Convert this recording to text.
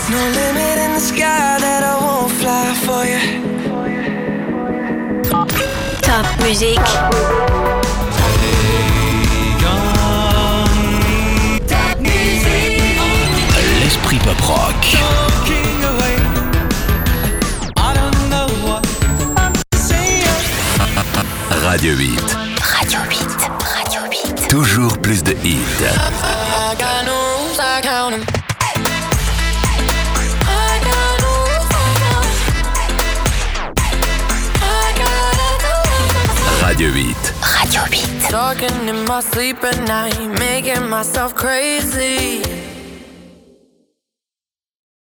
No limit in the sky that I won't fly for you. Top musique. L'esprit pop rock. Radio 8. Radio 8. Radio 8. Toujours plus de hits. I got no rules, I count 'em. Radio 8. Radio 8. Talking in my sleep at night, making myself crazy.